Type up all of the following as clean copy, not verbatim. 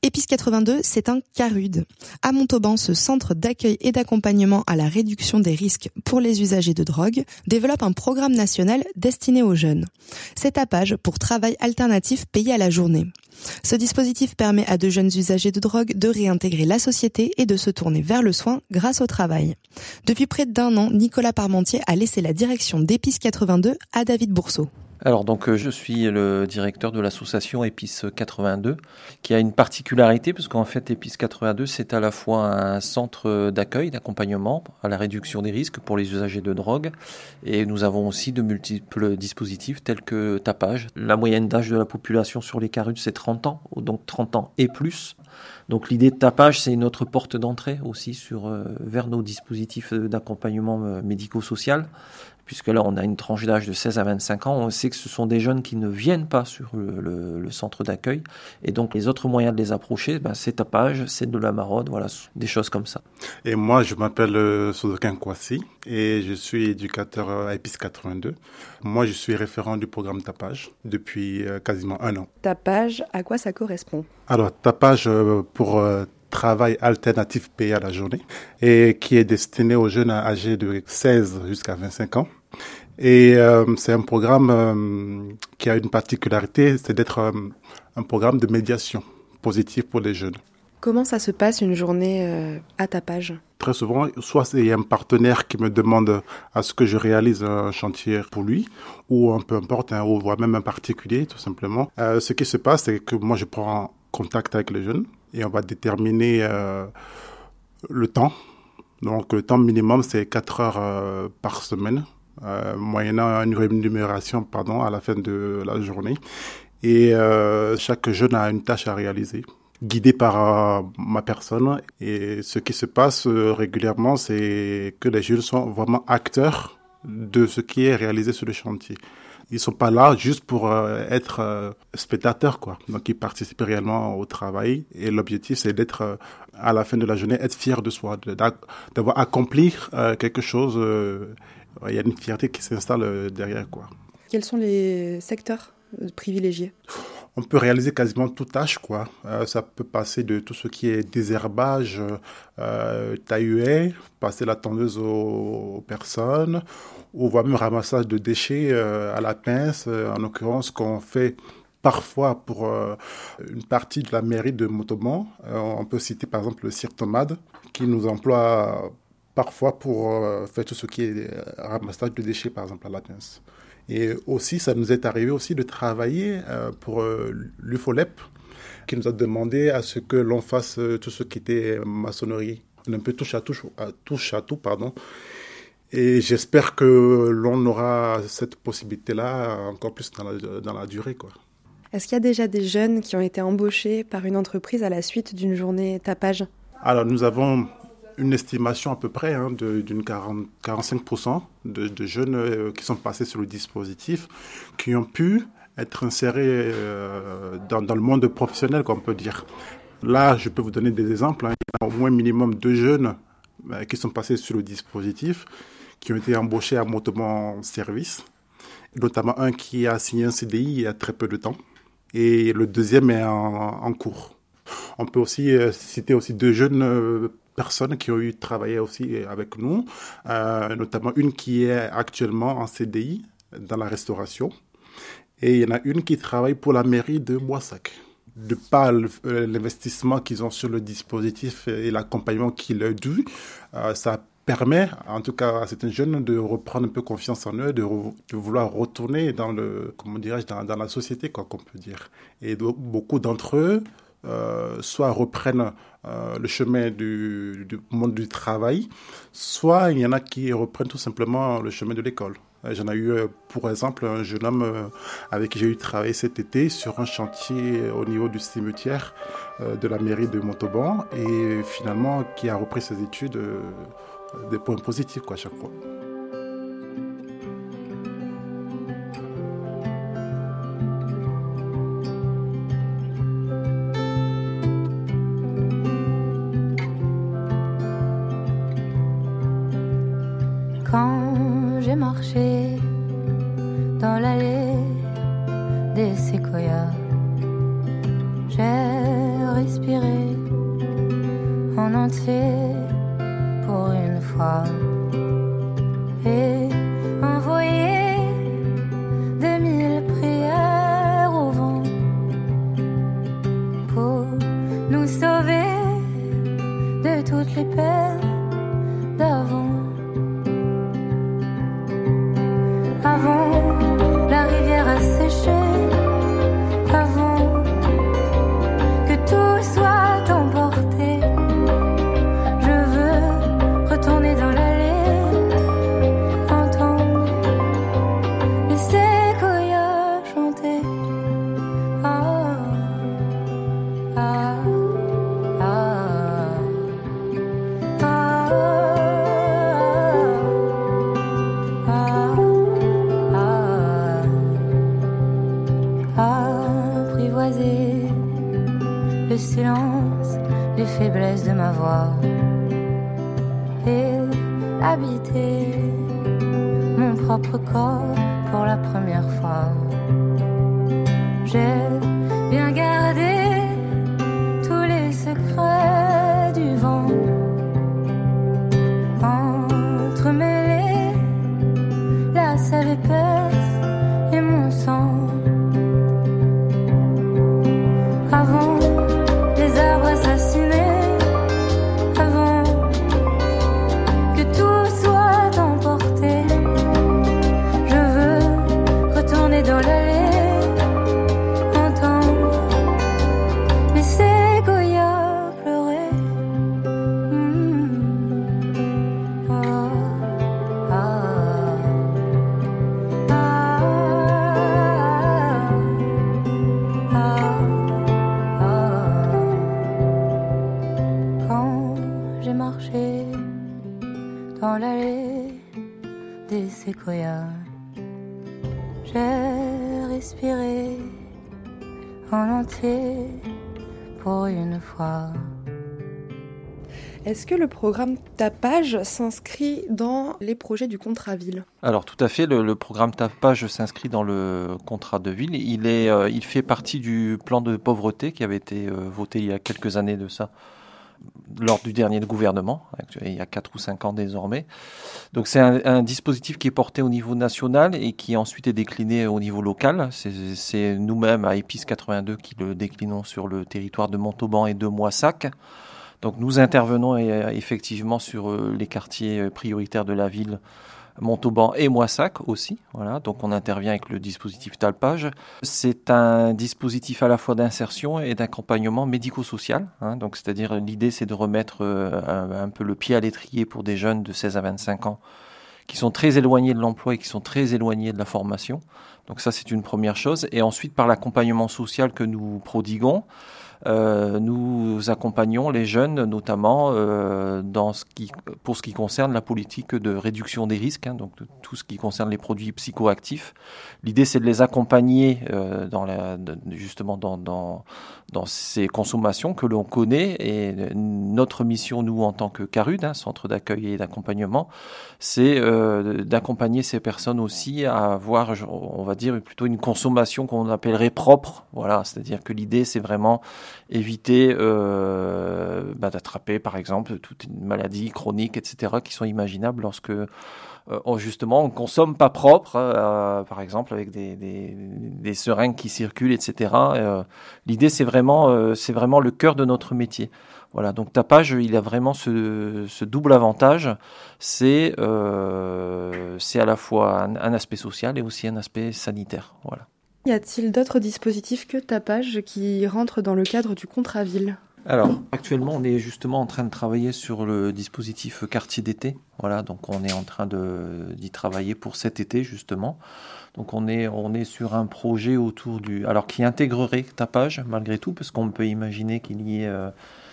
EPIS 82, c'est un CARUD. À Montauban, ce centre d'accueil et d'accompagnement à la réduction des risques pour les usagers de drogue développe un programme national destiné aux jeunes. C'est tapage pour travail alternatif payé à la journée. Ce dispositif permet à de jeunes usagers de drogue de réintégrer la société et de se tourner vers le soin grâce au travail. Depuis près d'1 an, Nicolas Parmentier a laissé la direction d'EPIS 82 à David Bourseau. Alors donc je suis le directeur de l'association EPIS 82 qui a une particularité parce qu'en fait EPIS 82 c'est à la fois un centre d'accueil, d'accompagnement à la réduction des risques pour les usagers de drogue et nous avons aussi de multiples dispositifs tels que tapage. La moyenne d'âge de la population sur les CARUD c'est 30 ans, donc 30 ans et plus. Donc l'idée de tapage c'est une autre porte d'entrée aussi vers nos dispositifs d'accompagnement médico-social. Puisque là, on a une tranche d'âge de 16 à 25 ans, on sait que ce sont des jeunes qui ne viennent pas sur le centre d'accueil. Et donc, les autres moyens de les approcher, c'est tapage, c'est de la maraude, voilà, des choses comme ça. Et moi, je m'appelle Sodokin Kwasi et je suis éducateur à EPIS 82. Moi, je suis référent du programme tapage depuis quasiment 1 an. Tapage, à quoi ça correspond ? Alors, tapage pour travail alternatif payé à la journée et qui est destiné aux jeunes âgés de 16 jusqu'à 25 ans. Et c'est un programme qui a une particularité, c'est d'être un programme de médiation positive pour les jeunes. Comment ça se passe une journée à tapage ? Très souvent, soit c'est un partenaire qui me demande à ce que je réalise un chantier pour lui, ou peu importe, ou voire même un particulier tout simplement. Ce qui se passe, c'est que moi je prends contact avec les jeunes et on va déterminer le temps. Donc le temps minimum, c'est 4 heures par semaine, moyennant une rémunération à la fin de la journée. Et chaque jeune a une tâche à réaliser, guidé par ma personne. Et ce qui se passe régulièrement, c'est que les jeunes sont vraiment acteurs de ce qui est réalisé sur le chantier. Ils sont pas là juste pour être spectateurs, quoi. Donc, ils participent réellement au travail. Et l'objectif, c'est d'être, à la fin de la journée, être fier de soi, d'avoir accompli quelque chose. Il y a une fierté qui s'installe derrière, quoi. Quels sont les secteurs privilégiés ? On peut réaliser quasiment toute tâche, quoi. Ça peut passer de tout ce qui est désherbage, taille-haie, passer la tondeuse aux personnes, ou voire même ramassage de déchets à la pince, en l'occurrence qu'on fait parfois pour une partie de la mairie de Montauban. On peut citer par exemple le Cirque Tomade, qui nous emploie parfois pour faire tout ce qui est ramassage de déchets, par exemple à la pince. Et aussi, ça nous est arrivé aussi de travailler pour l'UFOLEP, qui nous a demandé à ce que l'on fasse tout ce qui était maçonnerie, un peu touche à tout, pardon. Et j'espère que l'on aura cette possibilité-là encore plus dans la durée, quoi. Est-ce qu'il y a déjà des jeunes qui ont été embauchés par une entreprise à la suite d'une journée tapage ? Alors, nous avons une estimation à peu près d'une 45% de jeunes qui sont passés sur le dispositif, qui ont pu être insérés dans le monde professionnel, qu'on peut dire. Là, je peux vous donner des exemples. Il y a au moins minimum 2 jeunes qui sont passés sur le dispositif, qui ont été embauchés à Montauban Service, notamment un qui a signé un CDI il y a très peu de temps, et le deuxième est en cours. On peut aussi citer aussi 2 jeunes personnes qui ont eu travaillé aussi avec nous, notamment une qui est actuellement en CDI dans la restauration, et il y en a une qui travaille pour la mairie de Boissac. De par l'investissement qu'ils ont sur le dispositif et l'accompagnement qu'il leur dû, ça permet, en tout cas à certains jeunes, de reprendre un peu confiance en eux, de vouloir retourner dans dans la société, quoi, qu'on peut dire. Et donc, beaucoup d'entre eux, soit reprennent le chemin du monde du travail, soit il y en a qui reprennent tout simplement le chemin de l'école. J'en ai eu, pour exemple, un jeune homme avec qui j'ai eu travaillé cet été sur un chantier au niveau du cimetière de la mairie de Montauban, et finalement qui a repris ses études des points positifs, quoi, à chaque fois. Quand j'ai marché dans l'allée des séquoias, j'ai respiré respirer en entier pour une fois et envoyer 2000 prières au vent pour nous sauver de toutes les peines d'avant. Avant la rivière a séché, avant que tout soit emporté, je veux retourner dans l'allée, entendre les séquoias chanter. Ah, ah, ah, apprivoiser le silence, les faiblesses de ma voix et habiter mon propre corps pour la première fois. J'ai bien gardé tous les secrets du vent, entremêler la sève épaisse et mon sang. Avant les arbres assassinés, avant que tout soit emporté, je veux retourner dans l'allée, entendre les séquoias pleurer. Quand j'ai marché dans l'allée des séquoias, j'ai respiré en entier pour une fois. Est-ce que le programme Tapage s'inscrit dans les projets du contrat ville ? Alors tout à fait, le programme Tapage s'inscrit dans le contrat de ville. Il fait partie du plan de pauvreté qui avait été voté il y a quelques années de ça, lors du dernier gouvernement, il y a 4 ou 5 ans désormais. Donc c'est un dispositif qui est porté au niveau national et qui ensuite est décliné au niveau local. C'est nous-mêmes à EPIS 82 qui le déclinons sur le territoire de Montauban et de Moissac. Donc nous intervenons effectivement sur les quartiers prioritaires de la ville, Montauban et Moissac aussi. Voilà, donc on intervient avec le dispositif Tapage. C'est un dispositif à la fois d'insertion et d'accompagnement médico-social. Donc c'est-à-dire l'idée c'est de remettre un peu le pied à l'étrier pour des jeunes de 16 à 25 ans qui sont très éloignés de l'emploi et qui sont très éloignés de la formation. Donc ça c'est une première chose. Et ensuite par l'accompagnement social que nous prodiguons, nous accompagnons les jeunes notamment pour ce qui concerne la politique de réduction des risques, donc tout ce qui concerne les produits psychoactifs. L'idée c'est de les accompagner justement dans ces consommations que l'on connaît, et notre mission nous en tant que CARUD, centre d'accueil et d'accompagnement, c'est d'accompagner ces personnes aussi à avoir, on va dire plutôt une consommation qu'on appellerait propre. Voilà, c'est-à-dire que l'idée c'est vraiment éviter d'attraper par exemple toute une maladie chronique, etc., qui sont imaginables lorsque justement on consomme pas propre, par exemple avec des seringues qui circulent, etc. L'idée c'est vraiment le cœur de notre métier. Voilà, donc Tapage, il a vraiment ce double avantage, c'est à la fois un aspect social et aussi un aspect sanitaire. Voilà. Y a-t-il d'autres dispositifs que Tapage qui rentrent dans le cadre du contrat ville ? Alors, actuellement, on est justement en train de travailler sur le dispositif quartier d'été. Voilà, donc on est en train d'y travailler pour cet été, justement. Donc on est sur un projet qui intégrerait Tapage, malgré tout, parce qu'on peut imaginer qu'il y ait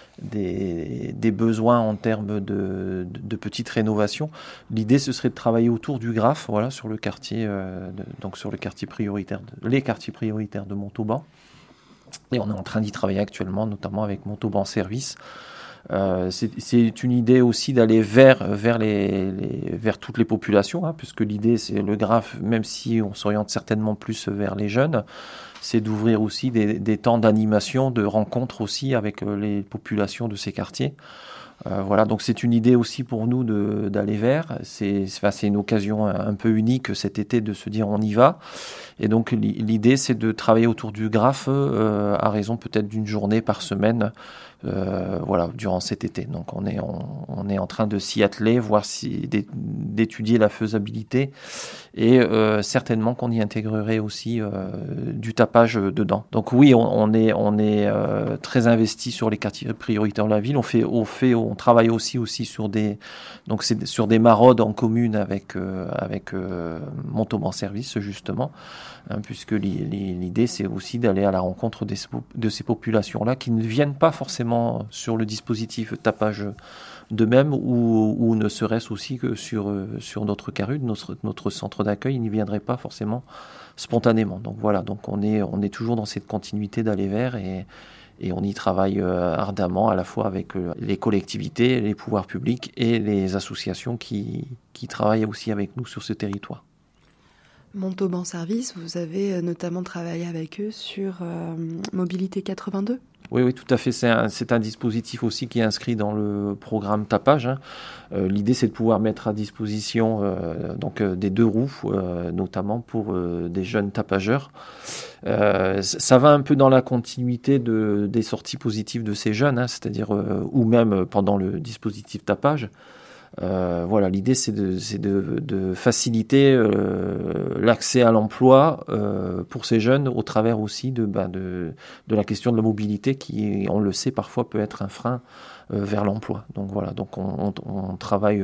des besoins en termes de petites rénovations. L'idée, ce serait de travailler autour du Graphe, voilà, sur le quartier, sur les quartiers prioritaires de Montauban. Et on est en train d'y travailler actuellement, notamment avec Montauban Service, C'est une idée aussi d'aller vers toutes les populations, hein, puisque l'idée, c'est le GRAF, même si on s'oriente certainement plus vers les jeunes, c'est d'ouvrir aussi des temps d'animation, de rencontres aussi avec les populations de ces quartiers. Voilà, donc c'est une idée aussi pour nous d'aller vers. C'est une occasion un peu unique cet été de se dire on y va. Et donc l'idée, c'est de travailler autour du GRAF à raison peut-être d'une journée par semaine. Voilà, durant cet été. Donc on est en train de s'y atteler, voir d'étudier la faisabilité et certainement qu'on y intégrerait aussi du tapage dedans. Donc oui, on est très investi sur les quartiers prioritaires de la ville. On travaille aussi sur sur des maraudes en commune avec Montauban Service justement, hein, puisque l'idée c'est aussi d'aller à la rencontre de ces populations-là qui ne viennent pas forcément sur le dispositif tapage d'eux-mêmes ou ne serait-ce aussi que sur notre CARUD, notre centre d'accueil, ils n'y viendraient pas forcément spontanément. Donc voilà, donc on est toujours dans cette continuité d'aller vers et on y travaille ardemment à la fois avec les collectivités, les pouvoirs publics et les associations qui travaillent aussi avec nous sur ce territoire. Montauban Service, vous avez notamment travaillé avec eux sur Mobilité 82 ? Oui, tout à fait. C'est un dispositif aussi qui est inscrit dans le programme tapage, hein. L'idée, c'est de pouvoir mettre à disposition des 2 roues, notamment pour des jeunes tapageurs. Ça va un peu dans la continuité des sorties positives de ces jeunes, hein, c'est-à-dire ou même pendant le dispositif tapage. Voilà, l'idée c'est de faciliter l'accès à l'emploi pour ces jeunes au travers aussi de la question de la mobilité qui, on le sait, parfois peut être un frein vers l'emploi. Donc voilà, donc on travaille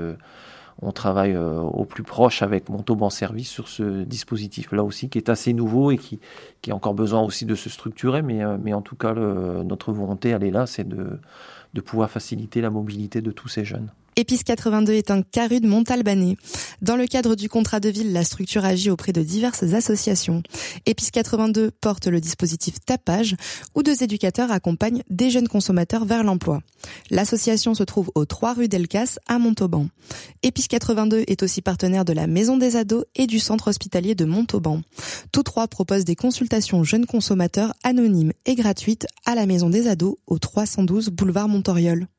au plus proche avec Montauban Service sur ce dispositif-là aussi, qui est assez nouveau et qui a encore besoin aussi de se structurer, mais en tout cas notre volonté, elle est là, c'est de pouvoir faciliter la mobilité de tous ces jeunes. EPIS 82 est un CARUD montalbanais. Dans le cadre du contrat de ville, la structure agit auprès de diverses associations. EPIS 82 porte le dispositif tapage, où 2 éducateurs accompagnent des jeunes consommateurs vers l'emploi. L'association se trouve aux 3 rue Delcasse à Montauban. EPIS 82 est aussi partenaire de la Maison des Ados et du Centre hospitalier de Montauban. Tous 3 proposent des consultations jeunes consommateurs anonymes et gratuites à la Maison des Ados au 312 boulevard Montoriol.